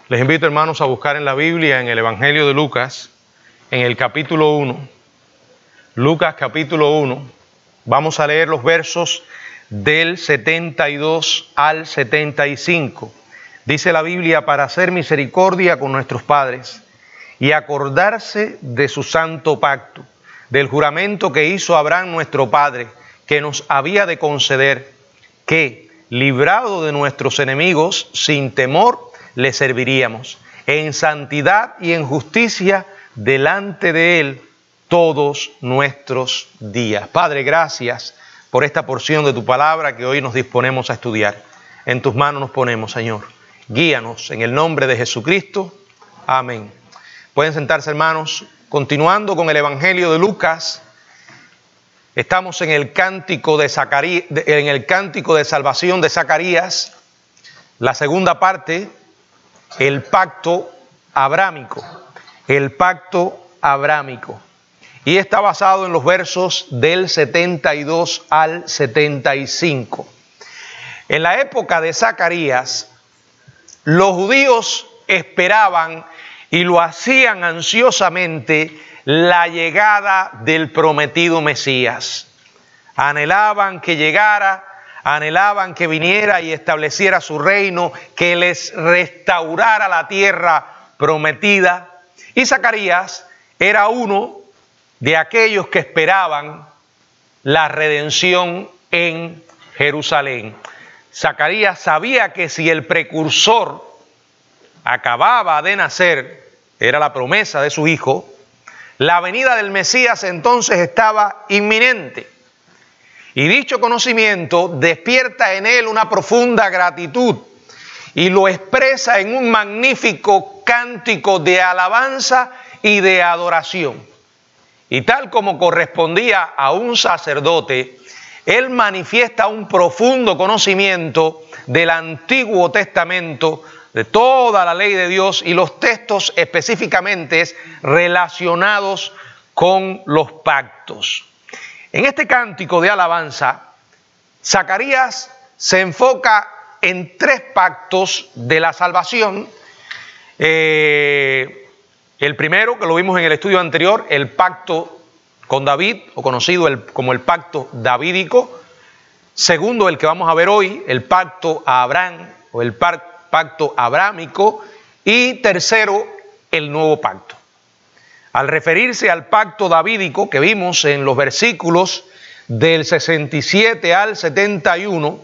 Les invito, hermanos, a buscar en la Biblia, en el Evangelio de Lucas, en el capítulo 1. Lucas capítulo 1. Vamos a leer los versos del 72 al 75. Dice la Biblia: para hacer misericordia con nuestros padres y acordarse de su santo pacto, del juramento que hizo Abraham nuestro padre, que nos había de conceder que, librado de nuestros enemigos, sin temor, le serviríamos en santidad y en justicia delante de Él todos nuestros días. Padre, gracias por esta porción de tu palabra que hoy nos disponemos a estudiar. En tus manos nos ponemos, Señor. Guíanos en el nombre de Jesucristo. Amén. Pueden sentarse, hermanos. Continuando con el Evangelio de Lucas, estamos en el cántico de Zacarías, en el cántico de salvación de Zacarías, la segunda parte, el pacto abrámico. El pacto abrámico. Y está basado en los versos del 72 al 75. En la época de Zacarías, los judíos esperaban y lo hacían ansiosamente la llegada del prometido Mesías. Anhelaban que llegara, anhelaban que viniera y estableciera su reino, que les restaurara la tierra prometida. Y Zacarías era uno de aquellos que esperaban la redención en Jerusalén. Zacarías sabía que si el precursor acababa de nacer, era la promesa de su hijo, la venida del Mesías entonces estaba inminente. Y dicho conocimiento despierta en él una profunda gratitud y lo expresa en un magnífico cántico de alabanza y de adoración. Y tal como correspondía a un sacerdote, él manifiesta un profundo conocimiento del Antiguo Testamento, de toda la ley de Dios y los textos específicamente relacionados con los pactos. En este cántico de alabanza, Zacarías se enfoca en tres pactos de la salvación. El primero, que lo vimos en el estudio anterior, el pacto con David, o conocido como el pacto davídico. Segundo, el que vamos a ver hoy, el pacto a Abraham, o el pacto abrámico. Y tercero, el nuevo pacto. Al referirse al pacto davídico que vimos en los versículos del 67 al 71,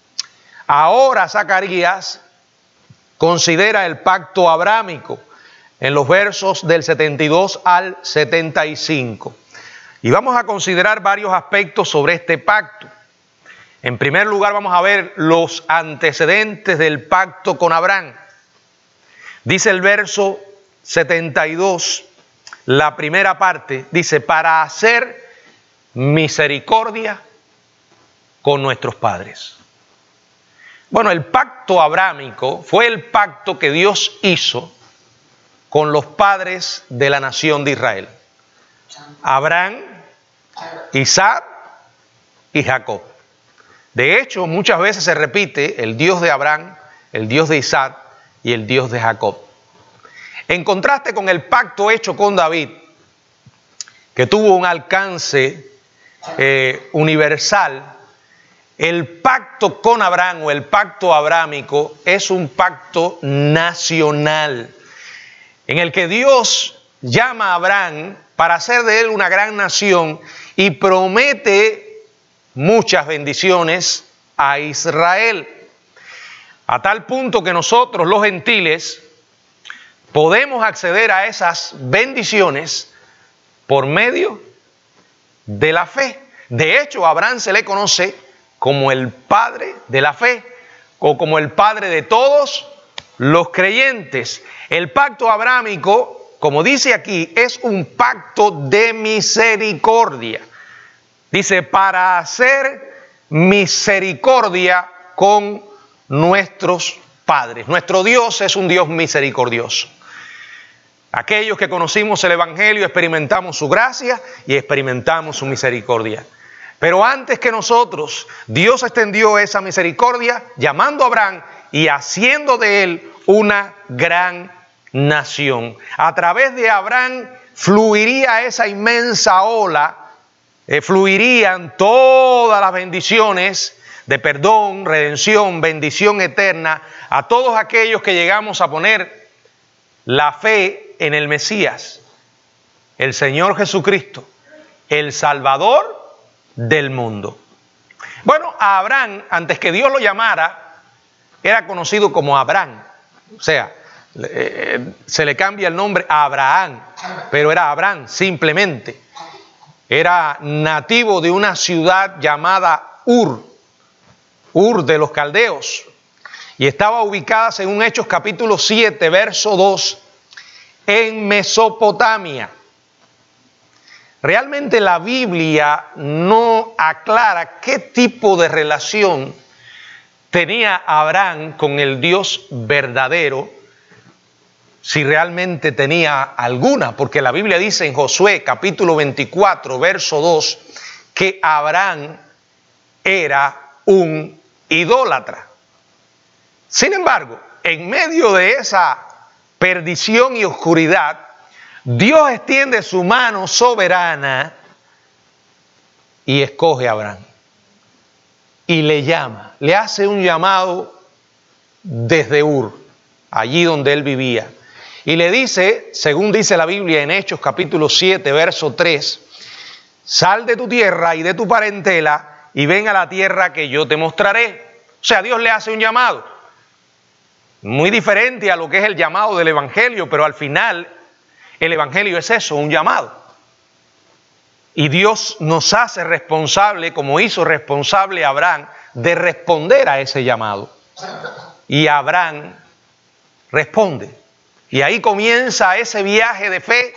ahora Zacarías considera el pacto abrámico en los versos del 72 al 75. Y vamos a considerar varios aspectos sobre este pacto. En primer lugar, vamos a ver los antecedentes del pacto con Abraham. Dice el verso 72, la primera parte, dice: para hacer misericordia con nuestros padres. Bueno, el pacto abrámico fue el pacto que Dios hizo con los padres de la nación de Israel: Abraham, Isaac y Jacob. De hecho, muchas veces se repite el Dios de Abraham, el Dios de Isaac y el Dios de Jacob. En contraste con el pacto hecho con David, que tuvo un alcance universal, el pacto con Abraham o el pacto abrámico es un pacto nacional, en el que Dios llama a Abraham para hacer de él una gran nación y promete muchas bendiciones a Israel, a tal punto que nosotros los gentiles podemos acceder a esas bendiciones por medio de la fe. De hecho, a Abraham se le conoce como el padre de la fe, o como el padre de todos los creyentes. El pacto abrámico, como dice aquí, es un pacto de misericordia. Dice: para hacer misericordia con nuestros padres. Nuestro Dios es un Dios misericordioso. Aquellos que conocimos el Evangelio experimentamos su gracia y experimentamos su misericordia. Pero antes que nosotros, Dios extendió esa misericordia llamando a Abraham y haciendo de él una gran nación. A través de Abraham fluiría esa inmensa ola, fluirían todas las bendiciones de perdón, redención, bendición eterna a todos aquellos que llegamos a poner la fe en el Mesías, el Señor Jesucristo, el Salvador del mundo. Bueno, a Abraham, antes que Dios lo llamara, era conocido como Abraham. O sea, se le cambia el nombre a Abraham, pero era Abraham simplemente. Era nativo de una ciudad llamada Ur de los caldeos, y estaba ubicada, según Hechos capítulo 7, verso 2, en Mesopotamia. Realmente la Biblia no aclara qué tipo de relación tenía Abraham con el Dios verdadero, si realmente tenía alguna, porque la Biblia dice en Josué capítulo 24, verso 2, que Abraham era un idólatra. Sin embargo, en medio de esa perdición y oscuridad, Dios extiende su mano soberana y escoge a Abraham. Y le llama, le hace un llamado desde Ur, allí donde él vivía. Y le dice, según dice la Biblia en Hechos capítulo 7, verso 3, sal de tu tierra y de tu parentela y ven a la tierra que yo te mostraré. O sea, Dios le hace un llamado. Muy diferente a lo que es el llamado del Evangelio, pero al final el Evangelio es eso, un llamado. Y Dios nos hace responsable, como hizo responsable a Abraham, de responder a ese llamado. Y Abraham responde. Y ahí comienza ese viaje de fe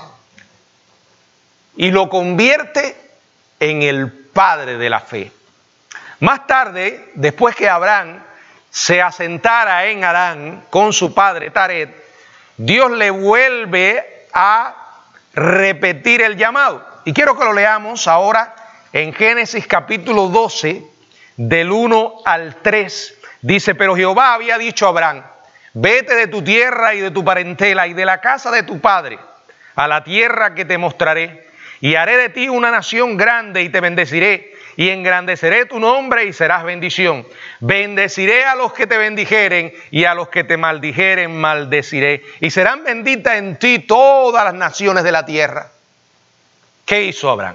y lo convierte en el padre de la fe. Más tarde, después que Abraham se asentara en Harán con su padre Taret, Dios le vuelve a repetir el llamado. Y quiero que lo leamos ahora en Génesis capítulo 12, del 1 al 3. Dice, pero Jehová había dicho a Abraham, vete de tu tierra y de tu parentela y de la casa de tu padre a la tierra que te mostraré, y haré de ti una nación grande y te bendeciré, y engrandeceré tu nombre y serás bendición. Bendeciré a los que te bendijeren y a los que te maldijeren maldeciré. Y serán benditas en ti todas las naciones de la tierra. ¿Qué hizo Abraham?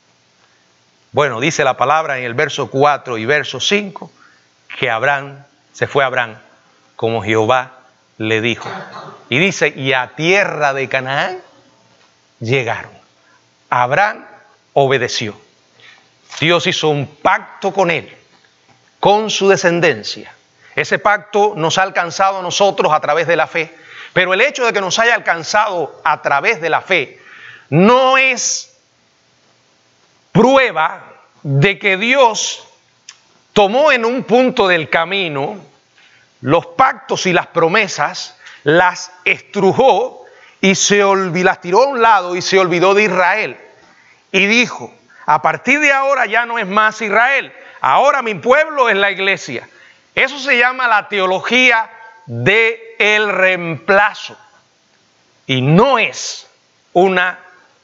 Bueno, dice la palabra en el verso 4 y verso 5 que se fue Abraham como Jehová le dijo. Y dice, y a tierra de Canaán llegaron. Abraham obedeció. Dios hizo un pacto con él, con su descendencia. Ese pacto nos ha alcanzado a nosotros a través de la fe. Pero el hecho de que nos haya alcanzado a través de la fe no es prueba de que Dios tomó en un punto del camino los pactos y las promesas, las estrujó y las tiró a un lado y se olvidó de Israel. Y dijo, a partir de ahora ya no es más Israel, ahora mi pueblo es la iglesia. Eso se llama la teología del reemplazo. Y no es una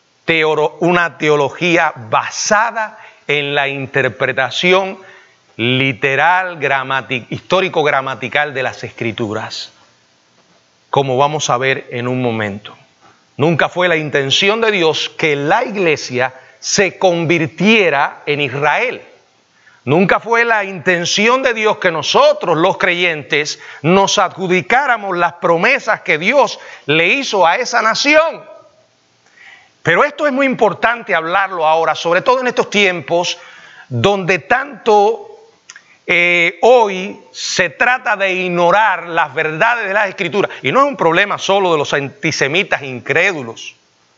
teología basada en la interpretación literal, histórico-gramatical de las Escrituras, como vamos a ver en un momento. Nunca fue la intención de Dios que la iglesia se convirtiera en Israel. Nunca fue la intención de Dios que nosotros, los creyentes, nos adjudicáramos las promesas que Dios le hizo a esa nación. Pero esto es muy importante hablarlo ahora, sobre todo en estos tiempos donde tanto hoy se trata de ignorar las verdades de las Escrituras. Y no es un problema solo de los antisemitas incrédulos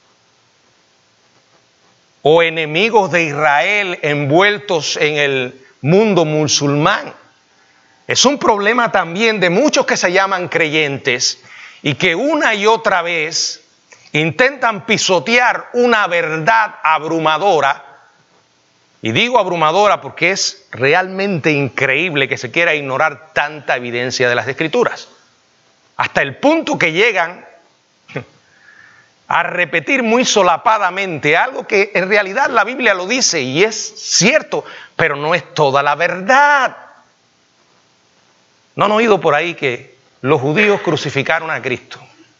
o enemigos de Israel envueltos en el mundo musulmán. Es un problema también de muchos que se llaman creyentes y que una y otra vez intentan pisotear una verdad abrumadora. Y digo abrumadora porque es realmente increíble que se quiera ignorar tanta evidencia de las Escrituras. hasta el punto que llegan a repetir muy solapadamente algo que en realidad la Biblia lo dice y es cierto, pero no es toda la verdad. ¿No han oído por ahí que los judíos crucificaron a Cristo?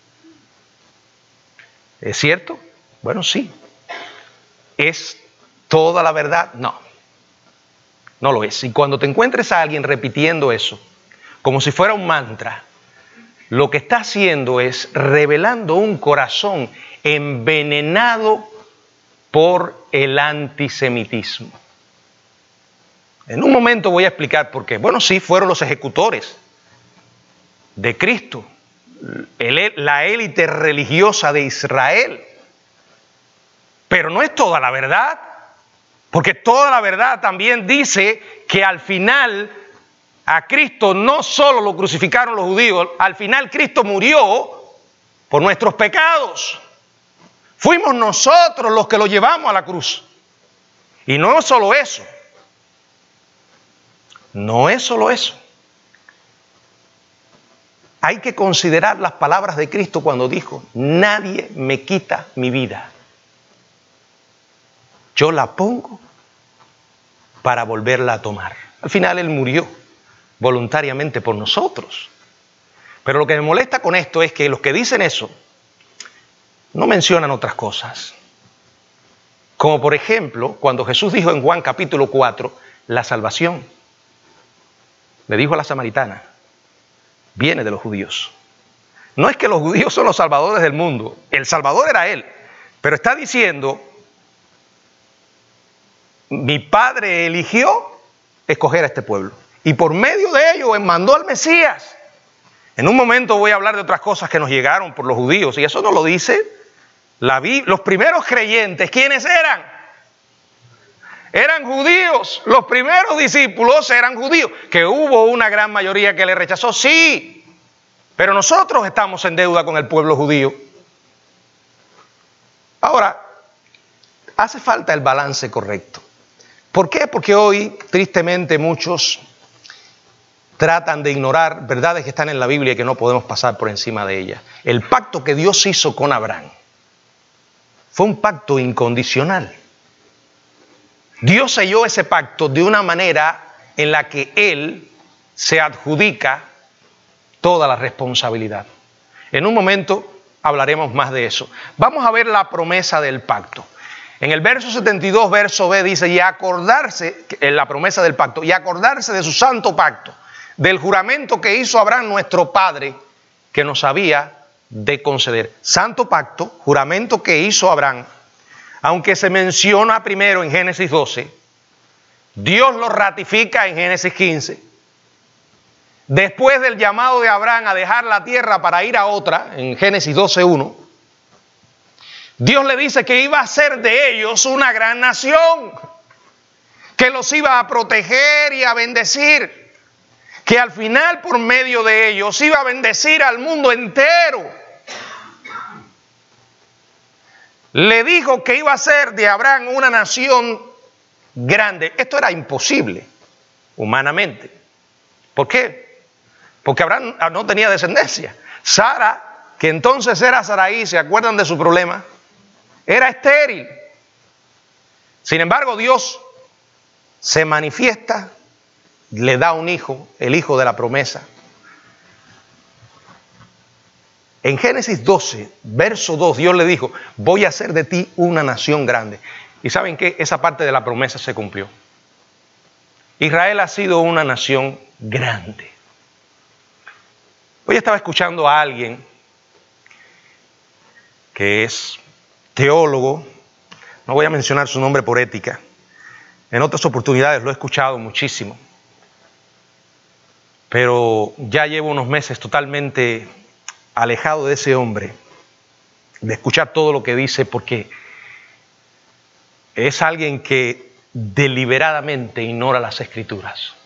¿Es cierto? Bueno, sí. ¿Es toda la verdad? No. No lo es. Y cuando te encuentres a alguien repitiendo eso, como si fuera un mantra, lo que está haciendo es revelando un corazón envenenado por el antisemitismo. En un momento voy a explicar por qué. Bueno, sí, fueron los ejecutores de Cristo, la élite religiosa de Israel. Pero no es toda la verdad, porque toda la verdad también dice que al final a Cristo no solo lo crucificaron los judíos, al final Cristo murió por nuestros pecados. Fuimos nosotros los que lo llevamos a la cruz. Y no es solo eso. No es solo eso. Hay que considerar las palabras de Cristo cuando dijo: nadie me quita mi vida. Yo la pongo para volverla a tomar. Al final Él murió voluntariamente por nosotros. Pero lo que me molesta con esto es que los que dicen eso no mencionan otras cosas. Como por ejemplo, cuando Jesús dijo en Juan capítulo 4, la salvación, le dijo a la samaritana, viene de los judíos. No es que los judíos son los salvadores del mundo, el Salvador era Él, pero está diciendo, mi Padre eligió escoger a este pueblo y por medio de ello mandó al Mesías. En un momento voy a hablar de otras cosas que nos llegaron por los judíos, y eso no lo dice la Biblia. Los primeros creyentes, ¿quiénes eran? Eran judíos. Los primeros discípulos eran judíos. Que hubo una gran mayoría que le rechazó, sí, pero nosotros estamos en deuda con el pueblo judío. Ahora, hace falta el balance correcto. ¿Por qué? Porque hoy, tristemente, muchos tratan de ignorar verdades que están en la Biblia y que no podemos pasar por encima de ellas. El pacto que Dios hizo con Abraham fue un pacto incondicional. Dios selló ese pacto de una manera en la que Él se adjudica toda la responsabilidad. En un momento hablaremos más de eso. Vamos a ver la promesa del pacto. En el verso 72, verso B, dice, y acordarse, en la promesa del pacto, y acordarse de su santo pacto, del juramento que hizo Abraham nuestro padre, que nos había de conceder. Santo pacto, juramento que hizo Abraham, aunque se menciona primero en Génesis 12, Dios lo ratifica en Génesis 15. Después del llamado de Abraham a dejar la tierra para ir a otra, en Génesis 12:1, Dios le dice que iba a hacer de ellos una gran nación, que los iba a proteger y a bendecir, que al final por medio de ellos iba a bendecir al mundo entero. Le dijo que iba a ser de Abraham una nación grande. Esto era imposible humanamente. ¿Por qué? Porque Abraham no tenía descendencia. Sara, que entonces era Saraí, ¿se acuerdan de su problema? Era estéril. Sin embargo, Dios se manifiesta, le da un hijo, el hijo de la promesa. En Génesis 12, verso 2, Dios le dijo, voy a hacer de ti una nación grande. ¿Y saben qué? Esa parte de la promesa se cumplió. Israel ha sido una nación grande. Hoy estaba escuchando a alguien que es teólogo, no voy a mencionar su nombre por ética, en otras oportunidades lo he escuchado muchísimo, pero ya llevo unos meses totalmente alejado de ese hombre, de escuchar todo lo que dice, porque es alguien que deliberadamente ignora las Escrituras.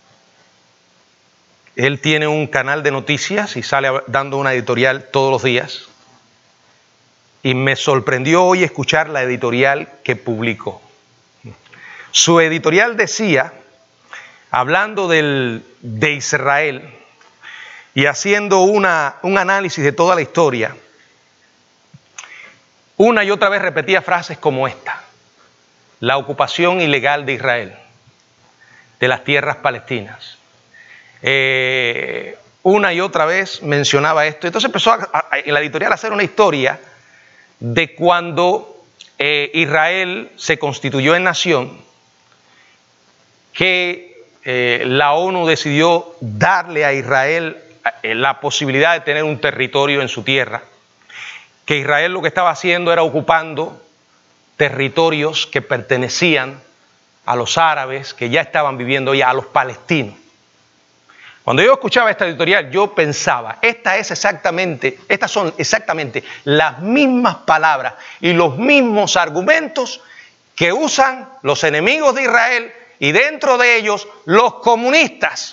Él tiene un canal de noticias y sale dando una editorial todos los días. Y me sorprendió hoy escuchar la editorial que publicó. Su editorial decía, hablando de Israel, y haciendo un análisis de toda la historia, una y otra vez repetía frases como esta: la ocupación ilegal de Israel, de las tierras palestinas. Una y otra vez mencionaba esto. Entonces empezó en la editorial a hacer una historia de cuando Israel se constituyó en nación, que la ONU decidió darle a Israel la posibilidad de tener un territorio en su tierra, que Israel lo que estaba haciendo era ocupando territorios que pertenecían a los árabes que ya estaban viviendo ya, a los palestinos. Cuando yo escuchaba esta editorial, yo pensaba, estas son exactamente las mismas palabras y los mismos argumentos que usan los enemigos de Israel y dentro de ellos los comunistas.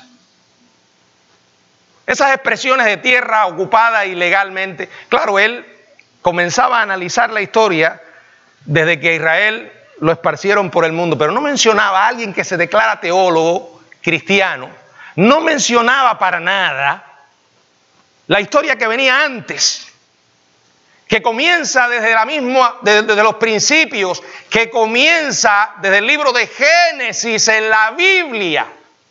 Esas expresiones de tierra ocupada ilegalmente. Claro, él comenzaba a analizar la historia desde que Israel lo esparcieron por el mundo, pero no mencionaba a alguien que se declara teólogo cristiano. No mencionaba para nada la historia que venía antes, que comienza desde los principios, que comienza desde el libro de Génesis en la Biblia.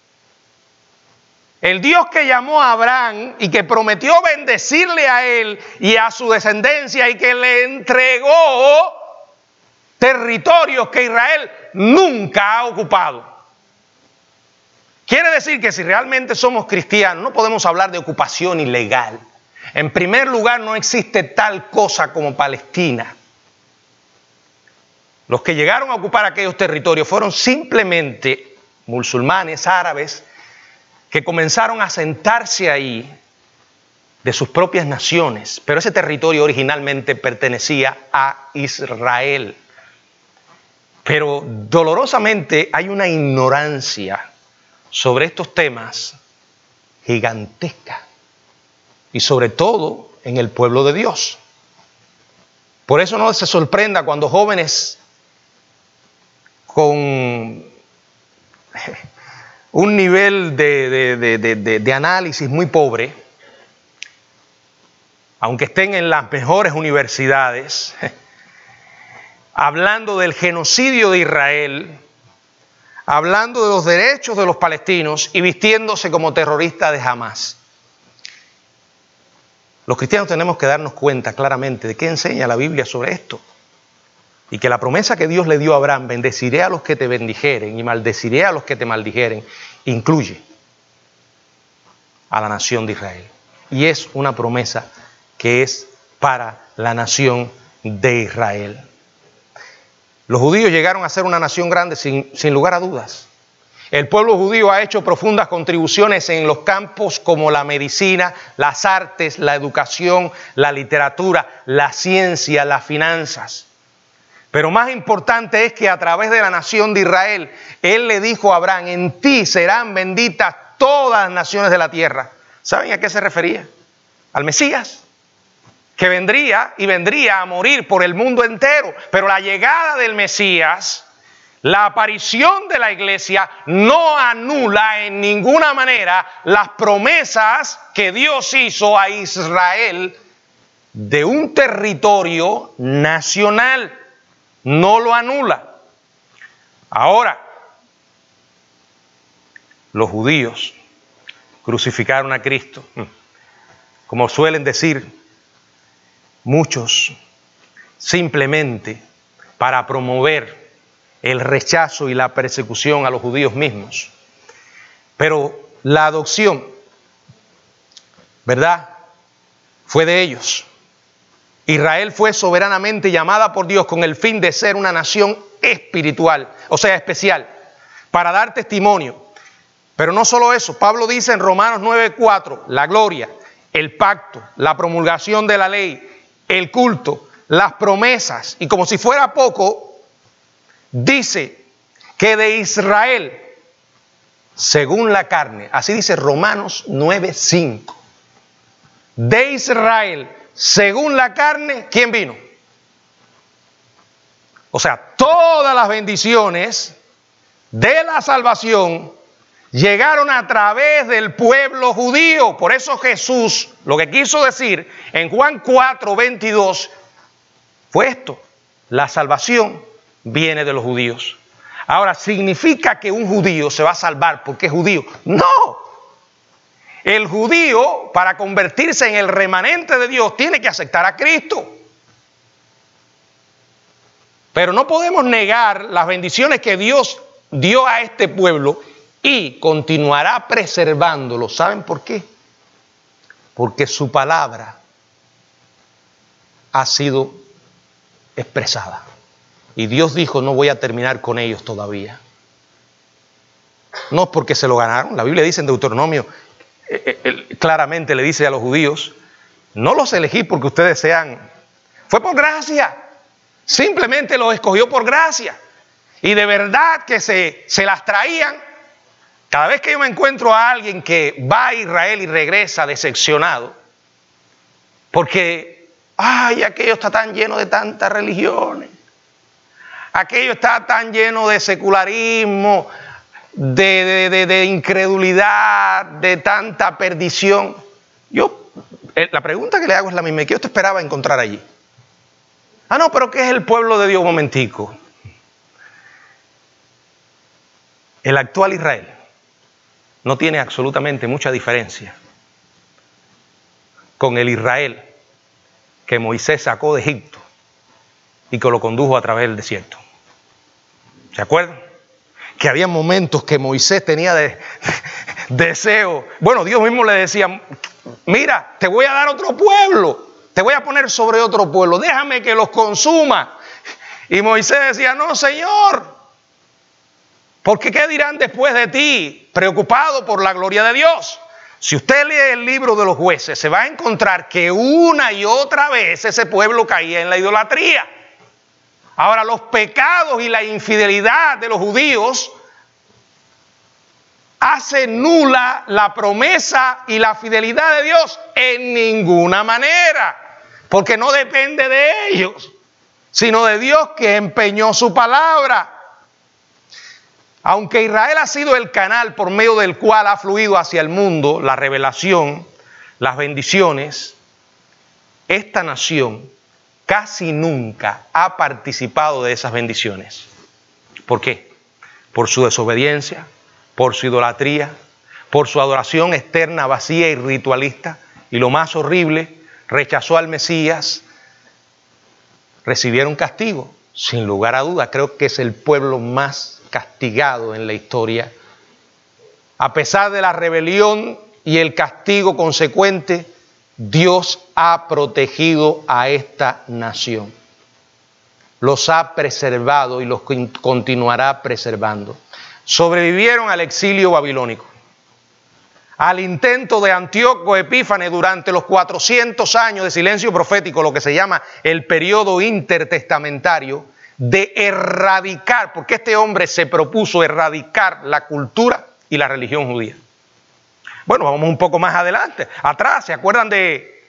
El Dios que llamó a Abraham y que prometió bendecirle a él y a su descendencia y que le entregó territorios que Israel nunca ha ocupado. Quiere decir que si realmente somos cristianos no podemos hablar de ocupación ilegal. En primer lugar, no existe tal cosa como Palestina. Los que llegaron a ocupar aquellos territorios fueron simplemente musulmanes, árabes, que comenzaron a sentarse ahí de sus propias naciones. Pero ese territorio originalmente pertenecía a Israel. Pero dolorosamente hay una ignorancia sobre estos temas gigantesca y sobre todo en el pueblo de Dios. Por eso no se sorprenda cuando jóvenes con un nivel de análisis muy pobre, aunque estén en las mejores universidades, hablando del genocidio de Israel, hablando de los derechos de los palestinos y vistiéndose como terroristas de Hamás. Los cristianos tenemos que darnos cuenta claramente de qué enseña la Biblia sobre esto. Y que la promesa que Dios le dio a Abraham, bendeciré a los que te bendijeren y maldeciré a los que te maldijeren, incluye a la nación de Israel. Y es una promesa que es para la nación de Israel. Los judíos llegaron a ser una nación grande sin lugar a dudas. El pueblo judío ha hecho profundas contribuciones en los campos como la medicina, las artes, la educación, la literatura, la ciencia, las finanzas. Pero más importante es que a través de la nación de Israel, Él le dijo a Abraham, en ti serán benditas todas las naciones de la tierra. ¿Saben a qué se refería? Al Mesías, que vendría a morir por el mundo entero. Pero la llegada del Mesías, la aparición de la iglesia, no anula en ninguna manera las promesas que Dios hizo a Israel de un territorio nacional. No lo anula. Ahora, los judíos crucificaron a Cristo. Como suelen decir muchos, simplemente para promover el rechazo y la persecución a los judíos mismos. Pero la adopción, ¿verdad?, fue de ellos. Israel fue soberanamente llamada por Dios con el fin de ser una nación espiritual, o sea, especial, para dar testimonio. Pero no solo eso, Pablo dice en Romanos 9:4, la gloria, el pacto, la promulgación de la ley, el culto, las promesas, y como si fuera poco, dice que de Israel, según la carne, así dice Romanos 9:5, de Israel, según la carne, ¿quién vino? O sea, todas las bendiciones de la salvación llegaron a través del pueblo judío. Por eso Jesús lo que quiso decir en Juan 4:22 fue esto: la salvación viene de los judíos. Ahora, ¿significa que un judío se va a salvar porque es judío? No. El judío, para convertirse en el remanente de Dios, tiene que aceptar a Cristo. Pero no podemos negar las bendiciones que Dios dio a este pueblo y continuará preservándolo. ¿Saben por qué? Porque su palabra ha sido expresada. Y Dios dijo: no voy a terminar con ellos todavía. No es porque se lo ganaron. La Biblia dice en Deuteronomio, claramente le dice a los judíos: no los elegí porque ustedes sean. Fue por gracia. Simplemente los escogió por gracia. Y de verdad que se las traían. Cada vez que yo me encuentro a alguien que va a Israel y regresa decepcionado, porque, aquello está tan lleno de tantas religiones, aquello está tan lleno de secularismo, de incredulidad, de tanta perdición. La pregunta que le hago es la misma: ¿qué usted esperaba encontrar allí? No, pero ¿qué es el pueblo de Dios? Un momentico. El actual Israel no tiene absolutamente mucha diferencia con el Israel que Moisés sacó de Egipto y que lo condujo a través del desierto. ¿Se acuerdan? Que había momentos que Moisés tenía deseo. Bueno, Dios mismo le decía: mira, te voy a dar otro pueblo, te voy a poner sobre otro pueblo, déjame que los consuma. Y Moisés decía: no, Señor, porque ¿qué dirán después de ti? Preocupado por la gloria de Dios. Si usted lee el libro de los Jueces, se va a encontrar que una y otra vez ese pueblo caía en la idolatría. Ahora, los pecados y la infidelidad de los judíos hacen nula la promesa y la fidelidad de Dios en ninguna manera, porque no depende de ellos, sino de Dios, que empeñó su palabra. Aunque Israel ha sido el canal por medio del cual ha fluido hacia el mundo la revelación, las bendiciones, esta nación casi nunca ha participado de esas bendiciones. ¿Por qué? Por su desobediencia, por su idolatría, por su adoración externa vacía y ritualista. Y lo más horrible, rechazó al Mesías, recibieron castigo. Sin lugar a duda, creo que es el pueblo más castigado en la historia. A pesar de la rebelión y el castigo consecuente, Dios ha protegido a esta nación. Los ha preservado y los continuará preservando. Sobrevivieron al exilio babilónico, al intento de Antíoco Epífanes durante los 400 años de silencio profético, lo que se llama el periodo intertestamentario, de erradicar, porque este hombre se propuso erradicar la cultura y la religión judía. Bueno, vamos un poco más adelante, atrás. ¿Se acuerdan de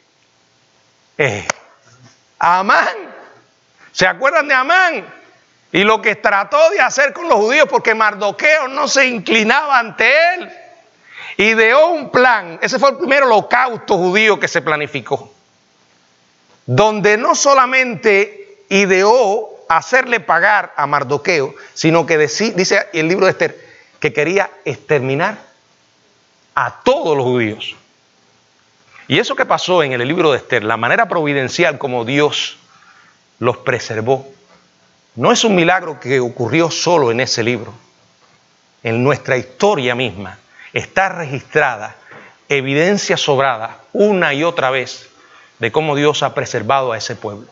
Amán? ¿Se acuerdan de Amán? Y lo que trató de hacer con los judíos, porque Mardoqueo no se inclinaba ante él. Ideó un plan. Ese fue el primer holocausto judío que se planificó, donde no solamente ideó hacerle pagar a Mardoqueo, sino que dice el libro de Esther que quería exterminar a todos los judíos. Y eso que pasó en el libro de Esther, la manera providencial como Dios los preservó, no es un milagro que ocurrió solo en ese libro. En nuestra historia misma está registrada evidencia sobrada una y otra vez de cómo Dios ha preservado a ese pueblo.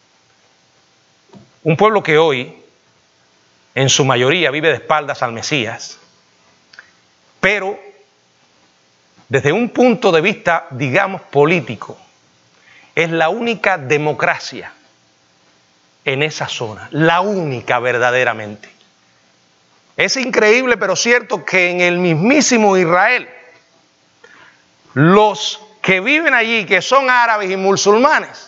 Un pueblo que hoy, en su mayoría, vive de espaldas al Mesías, pero desde un punto de vista, digamos, político, es la única democracia en esa zona, la única verdaderamente. Es increíble, pero cierto, que en el mismísimo Israel, los que viven allí, que son árabes y musulmanes,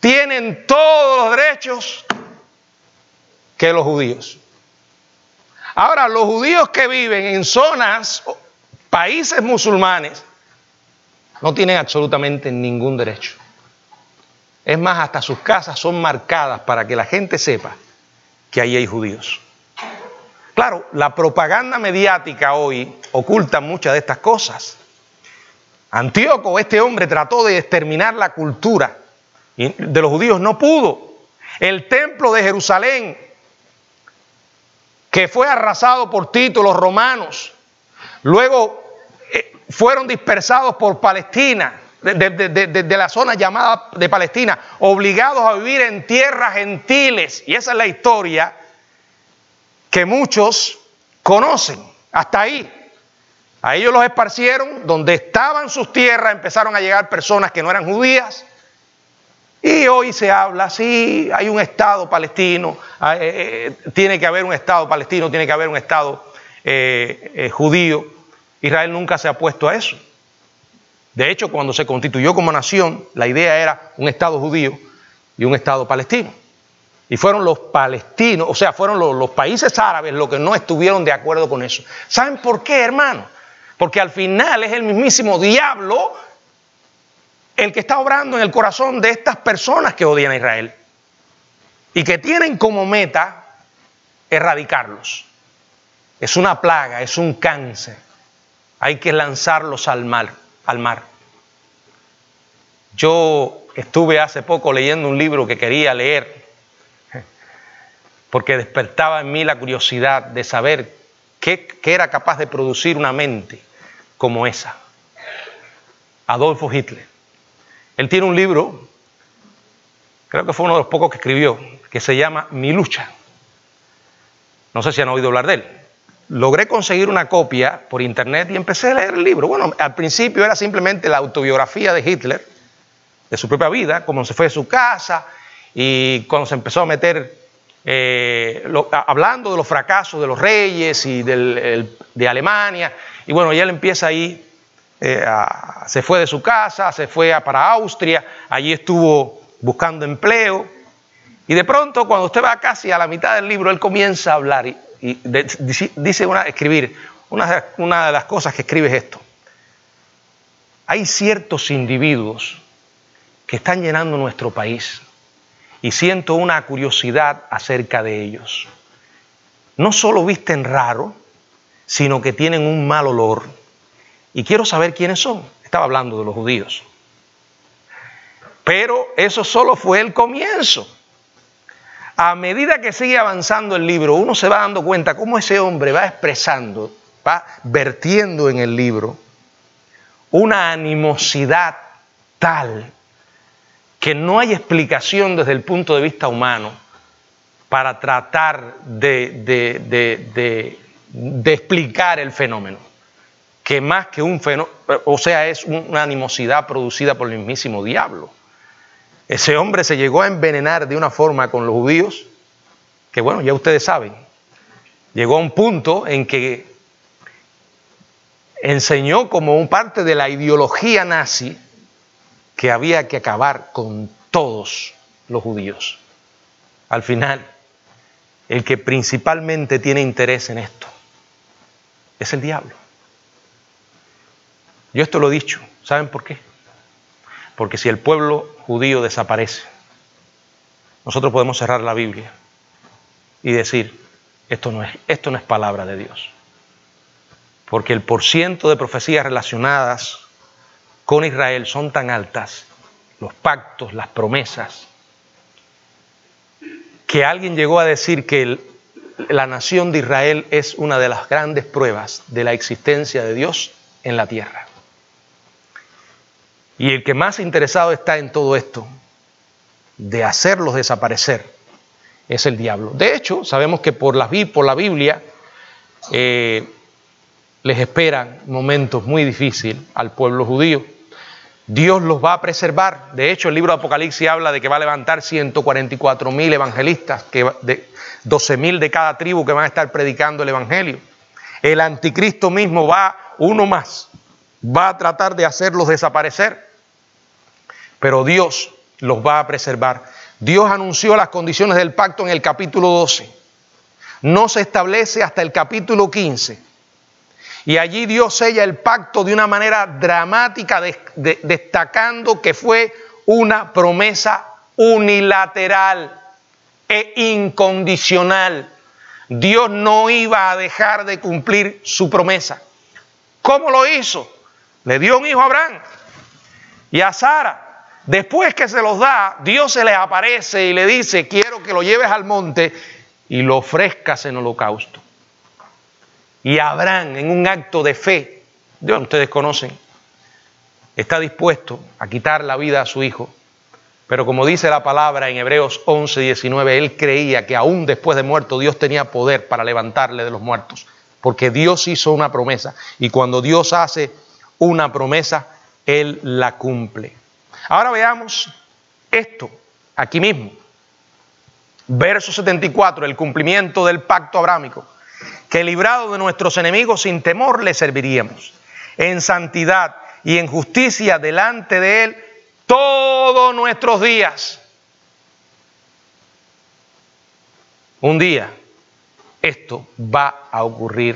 tienen todos los derechos que los judíos. Ahora, los judíos que viven en zonas, países musulmanes, no tienen absolutamente ningún derecho. Es más, hasta sus casas son marcadas para que la gente sepa que ahí hay judíos. Claro, la propaganda mediática hoy oculta muchas de estas cosas. Antíoco, este hombre, trató de exterminar la cultura de los judíos, no pudo. El templo de Jerusalén, que fue arrasado por Tito, los romanos, luego fueron dispersados por Palestina, de la zona llamada de Palestina, obligados a vivir en tierras gentiles. Y esa es la historia que muchos conocen. Hasta ahí. A ellos los esparcieron, donde estaban sus tierras empezaron a llegar personas que no eran judías. Y hoy se habla, sí, hay un Estado palestino, tiene que haber un Estado palestino, tiene que haber un Estado judío. Israel nunca se ha opuesto a eso. De hecho, cuando se constituyó como nación, la idea era un Estado judío y un Estado palestino. Y fueron los palestinos, o sea, fueron los países árabes los que no estuvieron de acuerdo con eso. ¿Saben por qué, hermano? Porque al final es el mismísimo diablo el que está obrando en el corazón de estas personas que odian a Israel y que tienen como meta erradicarlos. Es una plaga, es un cáncer. Hay que lanzarlos al mar. Yo estuve hace poco leyendo un libro que quería leer porque despertaba en mí la curiosidad de saber qué era capaz de producir una mente como esa. Adolfo Hitler. Él tiene un libro, creo que fue uno de los pocos que escribió, que se llama Mi lucha. No sé si han oído hablar de él. Logré conseguir una copia por internet y empecé a leer el libro. Bueno, al principio era simplemente la autobiografía de Hitler, de su propia vida, cómo se fue de su casa y cuando se empezó a meter, hablando de los fracasos de los reyes y de Alemania. Y bueno, ya él empieza ahí, se fue de su casa, se fue para Austria, allí estuvo buscando empleo. Y de pronto, cuando usted va casi a la mitad del libro, él comienza a hablar escribir. Una de las cosas que escribe es esto. Hay ciertos individuos que están llenando nuestro país y siento una curiosidad acerca de ellos. No solo visten raro, sino que tienen un mal olor. Y quiero saber quiénes son. Estaba hablando de los judíos. Pero eso solo fue el comienzo. A medida que sigue avanzando el libro, uno se va dando cuenta cómo ese hombre va expresando, va vertiendo en el libro una animosidad tal que no hay explicación desde el punto de vista humano para tratar de explicar el fenómeno. Que más que un fenómeno, o sea, es una animosidad producida por el mismísimo diablo. Ese hombre se llegó a envenenar de una forma con los judíos que, bueno, ya ustedes saben, llegó a un punto en que enseñó como parte de la ideología nazi que había que acabar con todos los judíos. Al final, el que principalmente tiene interés en esto es el diablo. Yo esto lo he dicho, ¿saben por qué? Porque si el pueblo judío desaparece, nosotros podemos cerrar la Biblia y decir, esto no es palabra de Dios. Porque el porciento de profecías relacionadas con Israel son tan altas, los pactos, las promesas, que alguien llegó a decir que la nación de Israel es una de las grandes pruebas de la existencia de Dios en la tierra. Y el que más interesado está en todo esto, de hacerlos desaparecer, es el diablo. De hecho, sabemos que por la Biblia les esperan momentos muy difíciles al pueblo judío. Dios los va a preservar. De hecho, el libro de Apocalipsis habla de que va a levantar 144,000 evangelistas, 12,000 de cada tribu que van a estar predicando el evangelio. El anticristo mismo uno más, va a tratar de hacerlos desaparecer, pero Dios los va a preservar. Dios anunció las condiciones del pacto en el capítulo 12. no se establece hasta el capítulo 15. Y allí Dios sella el pacto de una manera dramática, destacando que fue una promesa unilateral e incondicional. Dios no iba a dejar de cumplir su promesa. ¿Cómo lo hizo? Le dio un hijo a Abraham y a Sara. Después que se los da, Dios se les aparece y le dice: quiero que lo lleves al monte y lo ofrezcas en holocausto. Y Abraham, en un acto de fe, ustedes conocen, está dispuesto a quitar la vida a su hijo. Pero como dice la palabra en Hebreos 11:19, él creía que aún después de muerto Dios tenía poder para levantarle de los muertos. Porque Dios hizo una promesa. Y cuando Dios hace una promesa, Él la cumple. Ahora veamos esto, aquí mismo. Verso 74, el cumplimiento del pacto abrámico. Que librado de nuestros enemigos sin temor le serviríamos, en santidad y en justicia delante de Él todos nuestros días. Un día esto va a ocurrir.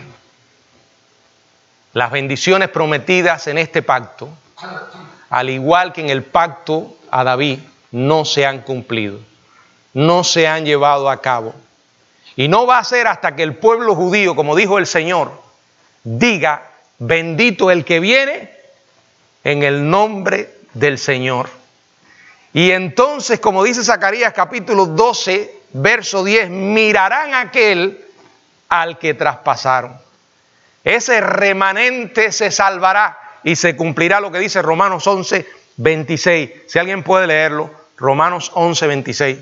Las bendiciones prometidas en este pacto, al igual que en el pacto a David, no se han cumplido, no se han llevado a cabo. Y no va a ser hasta que el pueblo judío, como dijo el Señor, diga: bendito el que viene en el nombre del Señor. Y entonces, como dice Zacarías capítulo 12, verso 10, mirarán a aquel al que traspasaron. Ese remanente se salvará y se cumplirá lo que dice Romanos 11:26. Si alguien puede leerlo, Romanos 11:26.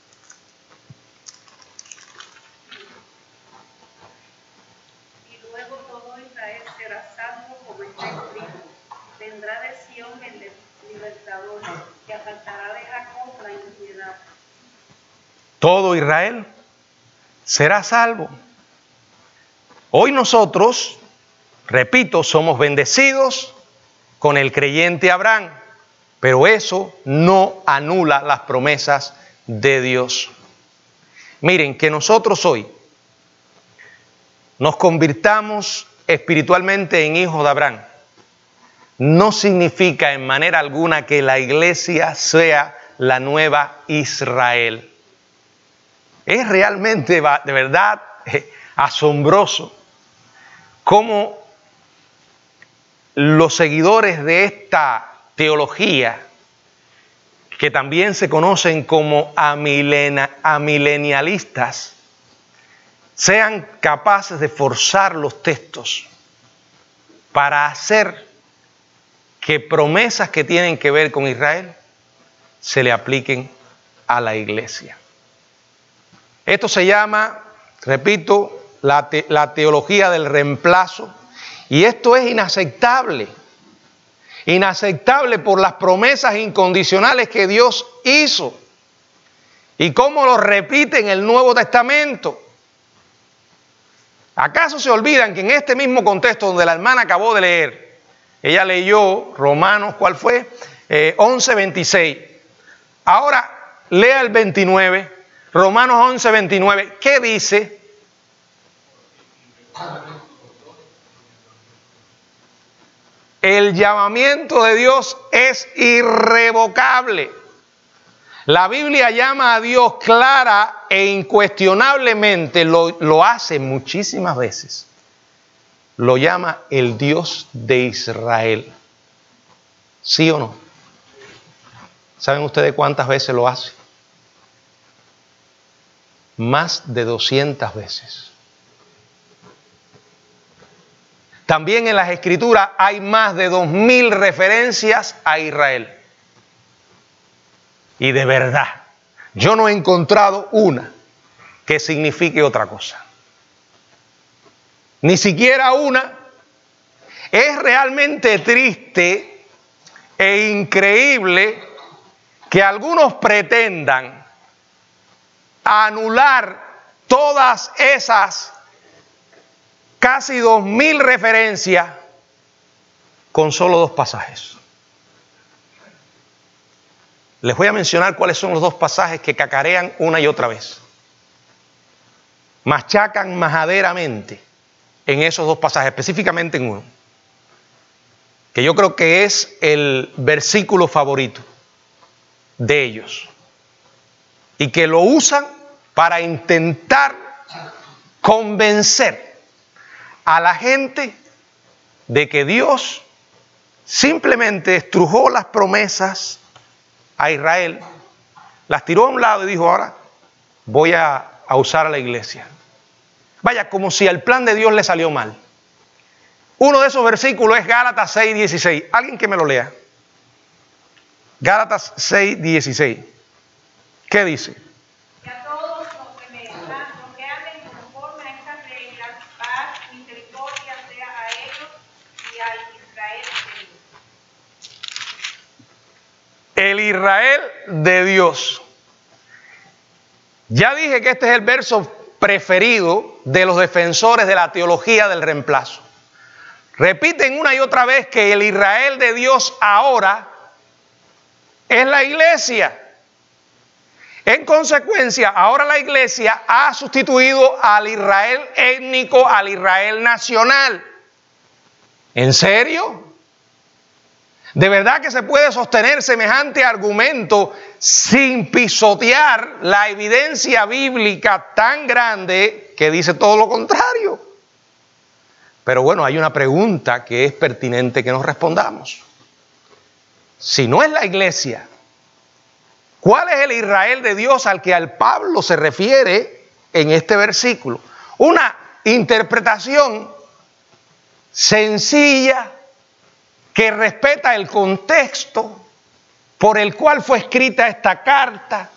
Todo Israel será salvo. Hoy nosotros, repito, somos bendecidos con el creyente Abraham, pero eso no anula las promesas de Dios. Miren, que nosotros hoy nos convirtamos espiritualmente en hijos de Abraham no significa en manera alguna que la iglesia sea la nueva Israel. Es realmente, de verdad, asombroso cómo los seguidores de esta teología, que también se conocen como amilenialistas, sean capaces de forzar los textos para hacer que promesas que tienen que ver con Israel se le apliquen a la iglesia. Esto se llama, repito, la teología del reemplazo, y esto es inaceptable. Inaceptable por las promesas incondicionales que Dios hizo y cómo lo repite en el Nuevo Testamento. ¿Acaso se olvidan que en este mismo contexto donde la hermana acabó de leer, ella leyó Romanos, ¿cuál fue? 11:26. Ahora lea el 29. Romanos 11:29, ¿qué dice? El llamamiento de Dios es irrevocable. La Biblia llama a Dios clara e incuestionablemente, lo hace muchísimas veces. Lo llama el Dios de Israel. ¿Sí o no? ¿Saben ustedes cuántas veces lo hace? Más de 200 veces. También en las Escrituras hay más de 2000 referencias a Israel. Y de verdad, yo no he encontrado una que signifique otra cosa. Ni siquiera una. Es realmente triste e increíble que algunos pretendan anular todas esas casi 2000 referencias con solo 2 pasajes. Les voy a mencionar cuáles son los 2 pasajes que cacarean una y otra vez. machacan majaderamente en esos dos pasajes, específicamente en uno, que yo creo que es el versículo favorito de ellos, y que lo usan para intentar convencer a la gente de que Dios simplemente estrujó las promesas a Israel, las tiró a un lado y dijo: ahora voy a usar a la iglesia. Vaya, como si el plan de Dios le salió mal. Uno de esos versículos es Gálatas 6:16. Alguien que me lo lea. Gálatas 6:16. ¿Qué dice? Y a todos los que anden conforme a estas reglas, paz, misericordia sea a ellos y a Israel de Dios. El Israel de Dios. Ya dije que este es el verso preferido de los defensores de la teología del reemplazo. Repiten una y otra vez que el Israel de Dios ahora es la iglesia. En consecuencia, ahora la iglesia ha sustituido al Israel étnico, al Israel nacional. ¿En serio? ¿De verdad que se puede sostener semejante argumento sin pisotear la evidencia bíblica tan grande que dice todo lo contrario? Pero bueno, hay una pregunta que es pertinente que nos respondamos. Si no es la iglesia, ¿cuál es el Israel de Dios al que al Pablo se refiere en este versículo? Una interpretación sencilla que respeta el contexto por el cual fue escrita esta carta,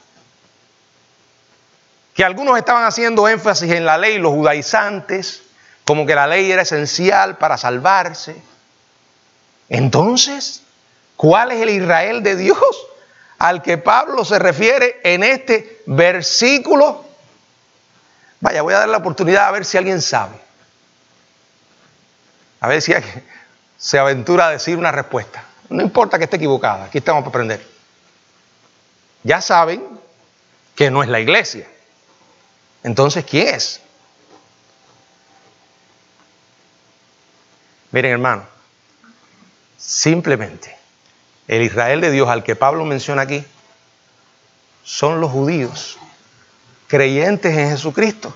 que algunos estaban haciendo énfasis en la ley, los judaizantes, como que la ley era esencial para salvarse. Entonces, ¿cuál es el Israel de Dios al que Pablo se refiere en este versículo? Vaya, voy a dar la oportunidad a ver si alguien sabe. A ver si alguien se aventura a decir una respuesta. No importa que esté equivocada, aquí estamos para aprender. Ya saben que no es la iglesia. Entonces, ¿quién es? Miren, hermano, simplemente el Israel de Dios al que Pablo menciona aquí son los judíos creyentes en Jesucristo.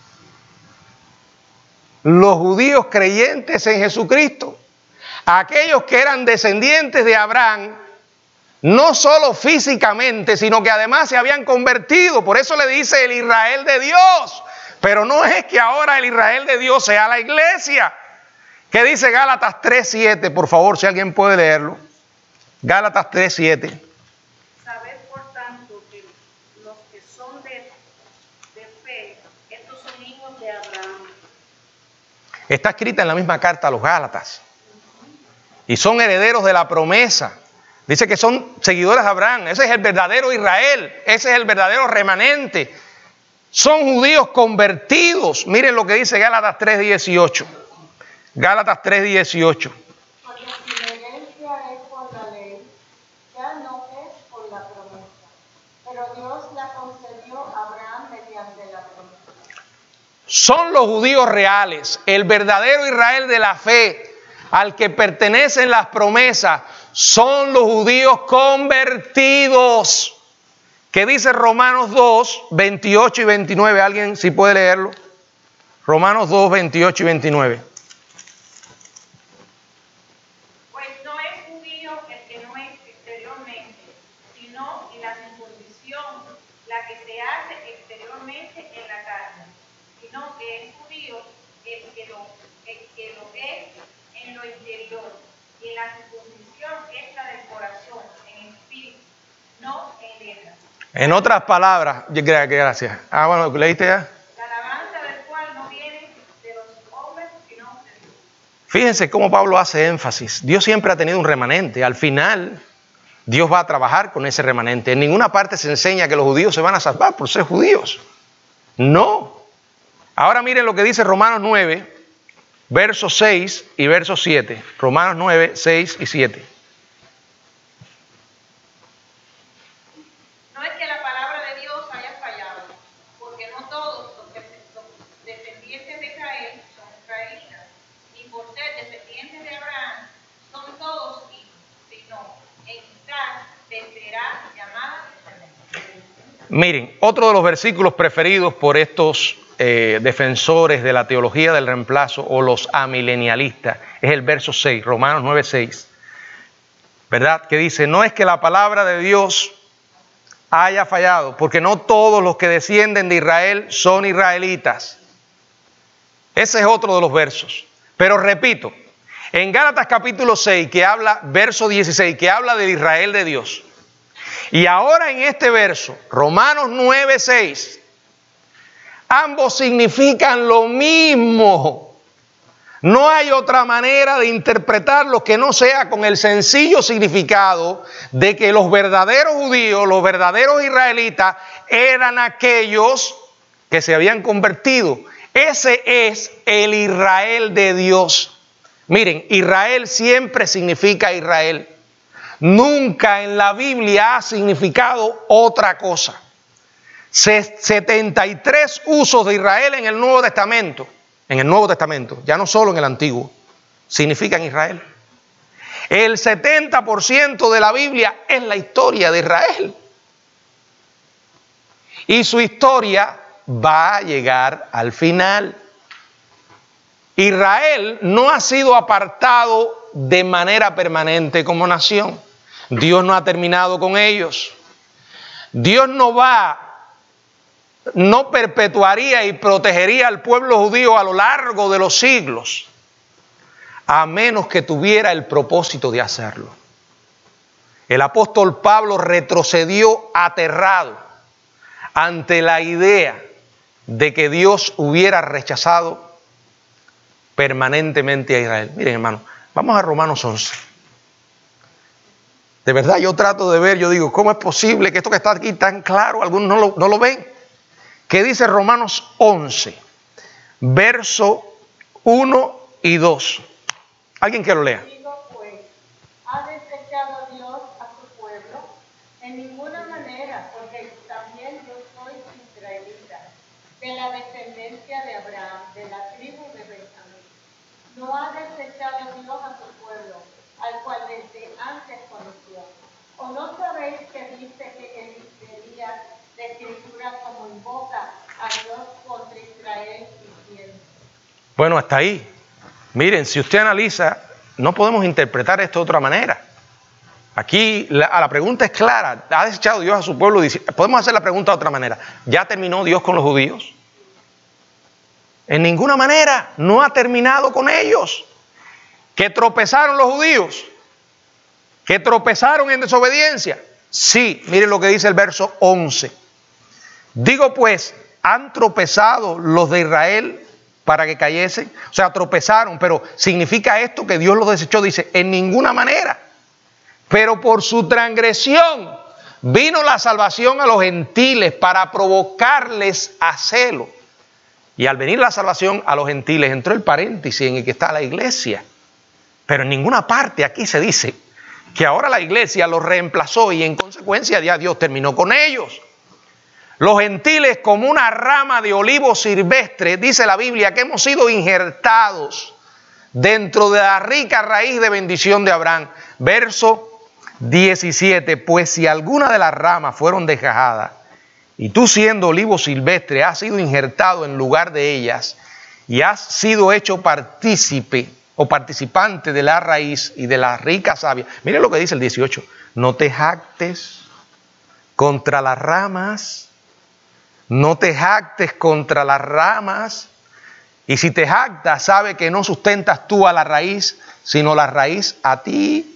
Los judíos creyentes en Jesucristo. Aquellos que eran descendientes de Abraham, no solo físicamente, sino que además se habían convertido. Por eso le dice el Israel de Dios. Pero no es que ahora el Israel de Dios sea la iglesia. ¿Qué dice Gálatas 3:7? Por favor, si alguien puede leerlo. Gálatas 3:7. Sabed por tanto que los que son de fe, estos son hijos de Abraham. Está escrita en la misma carta a los Gálatas. Y son herederos de la promesa. Dice que son seguidores de Abraham. Ese es el verdadero Israel. Ese es el verdadero remanente. Son judíos convertidos. Miren lo que dice Gálatas 3:18. Gálatas 3:18. Porque si la herencia es por la ley, ya no es por la promesa. Pero Dios la concedió a Abraham mediante la promesa. Son los judíos reales, el verdadero Israel de la fe, al que pertenecen las promesas. Son los judíos convertidos. ¿Qué dice Romanos 2:28 y 29? ¿Alguien si puede leerlo? Romanos 2:28 y 29. Pues no es judío el que no es exteriormente, sino en la circuncisión, la que se hace exteriormente en la carne, sino que es judío el que lo es en lo interior, y en la circuncisión es la del corazón, en espíritu, no en letra. En otras palabras, gracias. Bueno, ¿leíste ya? La alabanza del cual no viene de los hombres, sino de Dios. Fíjense cómo Pablo hace énfasis. Dios siempre ha tenido un remanente. Al final, Dios va a trabajar con ese remanente. En ninguna parte se enseña que los judíos se van a salvar por ser judíos. No. Ahora miren lo que dice Romanos 9, versos 6 y versos 7. Romanos 9, 6 y 7. No es que la palabra de Dios haya fallado, porque no todos los que Miren, otro de los versículos preferidos por estos defensores de la teología del reemplazo o los amilenialistas es el verso 6, Romanos 9:6, ¿verdad? Que dice, no es que la palabra de Dios haya fallado, porque no todos los que descienden de Israel son israelitas. Ese es otro de los versos. Pero repito, en Gálatas capítulo 6, que habla, verso 16, que habla del Israel de Dios, y ahora en este verso, Romanos 9:6, ambos significan lo mismo. No hay otra manera de interpretarlo que no sea con el sencillo significado de que los verdaderos judíos, los verdaderos israelitas, eran aquellos que se habían convertido. Ese es el Israel de Dios. Miren, Israel siempre significa Israel. Nunca en la Biblia ha significado otra cosa. 73 usos de Israel en el Nuevo Testamento. En el Nuevo Testamento, ya no solo en el Antiguo, significan Israel. El 70% de la Biblia es la historia de Israel. Y su historia va a llegar al final. Israel no ha sido apartado de manera permanente como nación. Dios no ha terminado con ellos. Dios no perpetuaría y protegería al pueblo judío a lo largo de los siglos, a menos que tuviera el propósito de hacerlo. El apóstol Pablo retrocedió aterrado ante la idea de que Dios hubiera rechazado permanentemente a Israel. Miren, hermano, vamos a Romanos 11. De verdad, yo trato de ver, yo digo, ¿cómo es posible que esto que está aquí tan claro, algunos no lo ven? ¿Qué dice Romanos 11, verso 1 y 2? ¿Alguien que lo lea? Digo pues, ¿ha desechado Dios a su pueblo? En ninguna manera, porque también yo soy israelita, de la descendencia de Abraham, de la tribu de Benjamín. No ha desechado Dios a su pueblo, al cual desde antes conoció. ¿O no sabéis que dice que Elías de Escritura como invoca a Dios contra Israel diciendo? Bueno, hasta ahí. Miren, si usted analiza, no podemos interpretar esto de otra manera. Aquí la pregunta es clara. ¿Ha desechado Dios a su pueblo? Podemos hacer la pregunta de otra manera. ¿Ya terminó Dios con los judíos? En ninguna manera. No ha terminado con ellos. ¿Que tropezaron los judíos? ¿Que tropezaron en desobediencia? Sí, miren lo que dice el verso 11. Digo pues, ¿han tropezado los de Israel para que cayesen? O sea, tropezaron, pero ¿significa esto que Dios los desechó? Dice, en ninguna manera. Pero por su transgresión vino la salvación a los gentiles para provocarles a celo. Y al venir la salvación a los gentiles entró el paréntesis en el que está la iglesia. Pero en ninguna parte aquí se dice que ahora la iglesia los reemplazó y en consecuencia ya Dios terminó con ellos. Los gentiles, como una rama de olivo silvestre, dice la Biblia, que hemos sido injertados dentro de la rica raíz de bendición de Abraham. Verso 17, pues si alguna de las ramas fueron desgajadas, y tú siendo olivo silvestre has sido injertado en lugar de ellas, y has sido hecho partícipe o participante de la raíz y de la rica savia. Mire lo que dice el 18, no te jactes contra las ramas, no te jactes contra las ramas, y si te jactas, sabe que no sustentas tú a la raíz, sino la raíz a ti.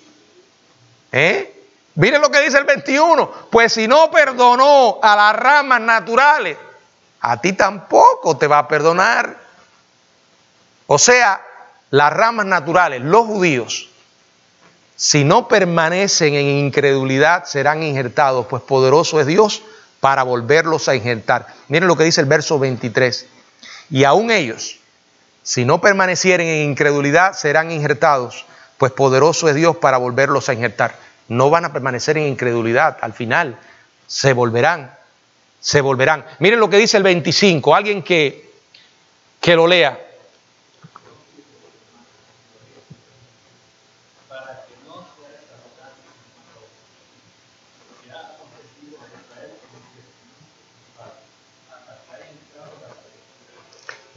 Miren lo que dice el 21, pues si no perdonó a las ramas naturales, a ti tampoco te va a perdonar. O sea, las ramas naturales, los judíos, si no permanecen en incredulidad, serán injertados, pues poderoso es Dios para volverlos a injertar. Miren lo que dice el verso 23. Y aún ellos, si no permanecieren en incredulidad, serán injertados, pues poderoso es Dios para volverlos a injertar. No van a permanecer en incredulidad, al final se volverán. Miren lo que dice el 25, alguien que lo lea.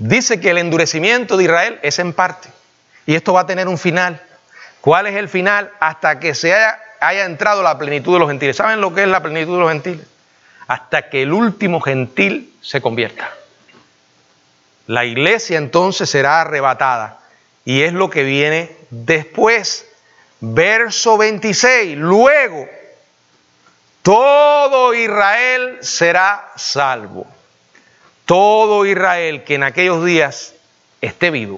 dice que el endurecimiento de Israel es en parte. Y esto va a tener un final. ¿Cuál es el final? Hasta que se haya entrado la plenitud de los gentiles. ¿Saben lo que es la plenitud de los gentiles? Hasta que el último gentil se convierta. La iglesia entonces será arrebatada. Y es lo que viene después. Verso 26. Luego, todo Israel será salvo. Todo Israel que en aquellos días esté vivo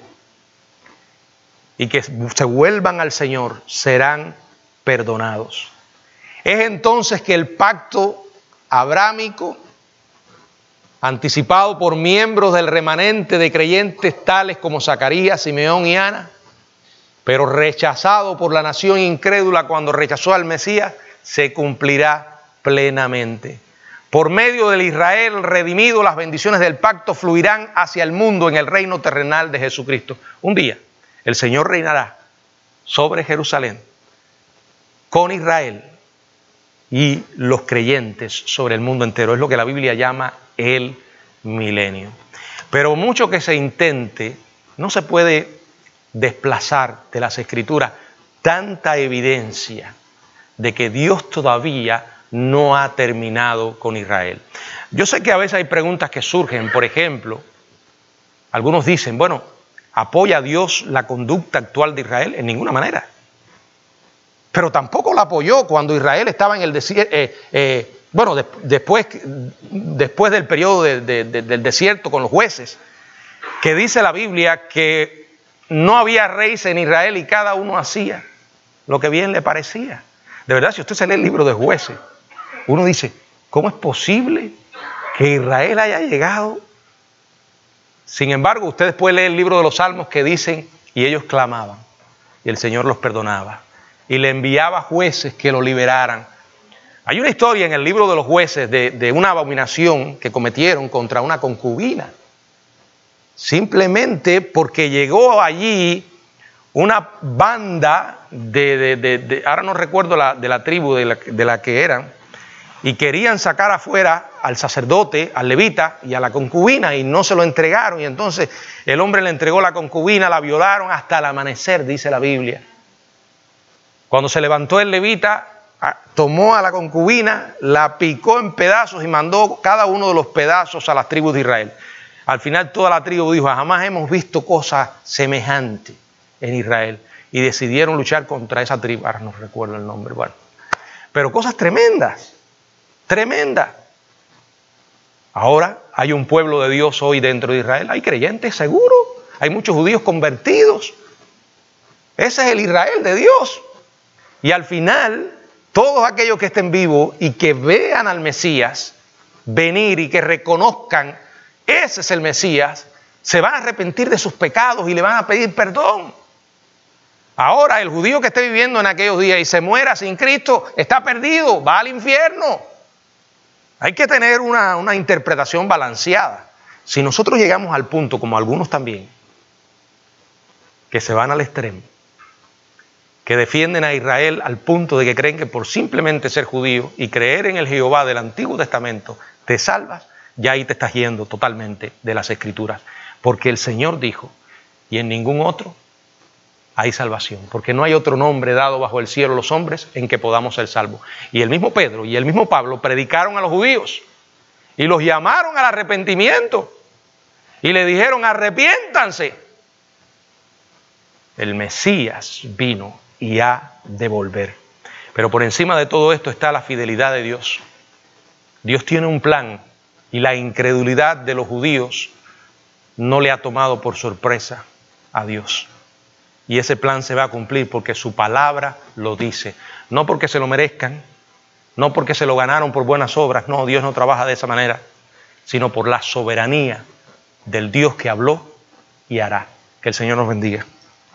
y que se vuelvan al Señor serán perdonados. Es entonces que el pacto abrámico, anticipado por miembros del remanente de creyentes tales como Zacarías, Simeón y Ana, pero rechazado por la nación incrédula cuando rechazó al Mesías, se cumplirá plenamente. Por medio del Israel redimido, las bendiciones del pacto fluirán hacia el mundo en el reino terrenal de Jesucristo. Un día, el Señor reinará sobre Jerusalén, con Israel y los creyentes sobre el mundo entero. Es lo que la Biblia llama el milenio. Pero mucho que se intente, no se puede desplazar de las Escrituras tanta evidencia de que Dios todavía no ha terminado con Israel. Yo sé que a veces hay preguntas que surgen, por ejemplo, algunos dicen, bueno, ¿apoya Dios la conducta actual de Israel? En ninguna manera. Pero tampoco la apoyó cuando Israel estaba en el desierto, después del periodo del desierto con los jueces, que dice la Biblia que no había reyes en Israel y cada uno hacía lo que bien le parecía. De verdad, si usted se lee el libro de Jueces, uno dice, ¿cómo es posible que Israel haya llegado? Sin embargo, usted después lee el libro de los Salmos que dicen, y ellos clamaban, y el Señor los perdonaba, y le enviaba jueces que lo liberaran. Hay una historia en el libro de los Jueces de una abominación que cometieron contra una concubina, simplemente porque llegó allí una banda ahora no recuerdo de la tribu de la que eran, y querían sacar afuera al sacerdote, al levita y a la concubina, y no se lo entregaron. Y entonces el hombre le entregó la concubina, la violaron hasta el amanecer, dice la Biblia. Cuando se levantó el levita, tomó a la concubina, la picó en pedazos y mandó cada uno de los pedazos a las tribus de Israel. Al final toda la tribu dijo, jamás hemos visto cosa semejante en Israel. Y decidieron luchar contra esa tribu. Ahora no recuerdo el nombre, bueno. Pero cosas tremendas. Tremenda. Ahora hay un pueblo de Dios hoy dentro de Israel. Hay creyentes seguro. Hay muchos judíos convertidos. Ese es el Israel de Dios. Y al final, todos aquellos que estén vivos y que vean al Mesías venir y que reconozcan, ese es el Mesías, se van a arrepentir de sus pecados y le van a pedir perdón. Ahora, el judío que esté viviendo en aquellos días y se muera sin Cristo, está perdido, va al infierno. Hay que tener una interpretación balanceada. Si nosotros llegamos al punto, como algunos también, que se van al extremo, que defienden a Israel al punto de que creen que por simplemente ser judío y creer en el Jehová del Antiguo Testamento te salvas, ya ahí te estás yendo totalmente de las Escrituras. Porque el Señor dijo, y en ningún otro hay salvación, porque no hay otro nombre dado bajo el cielo a los hombres en que podamos ser salvos. Y el mismo Pedro y el mismo Pablo predicaron a los judíos y los llamaron al arrepentimiento y le dijeron, arrepiéntanse. El Mesías vino y ha de volver. Pero por encima de todo esto está la fidelidad de Dios. Dios tiene un plan y la incredulidad de los judíos no le ha tomado por sorpresa a Dios. Y ese plan se va a cumplir porque su palabra lo dice. No porque se lo merezcan, no porque se lo ganaron por buenas obras. No, Dios no trabaja de esa manera, sino por la soberanía del Dios que habló y hará. Que el Señor nos bendiga.